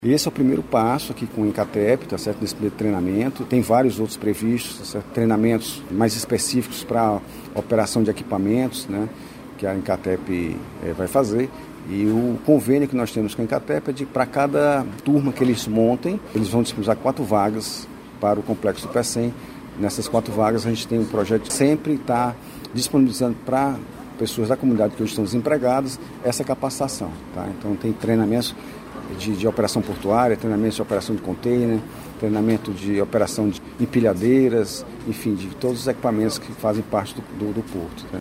Esse é o primeiro passo aqui com o Incatep, tá certo? Nesse primeiro treinamento. Tem vários outros previstos, tá certo? Treinamentos mais específicos para operação de equipamentos, né? Que a Incatep vai fazer. E o convênio que nós temos com a Incatep é de para cada turma que eles montem, eles vão disponibilizar 4 vagas para o Complexo do Pecém. Nessas 4 vagas a gente tem um projeto que sempre está disponibilizando para pessoas da comunidade que hoje estão desempregadas essa capacitação, tá? Então tem treinamentos de operação portuária, treinamentos de operação de container, treinamento de operação de empilhadeiras, enfim, de todos os equipamentos que fazem parte do porto, né?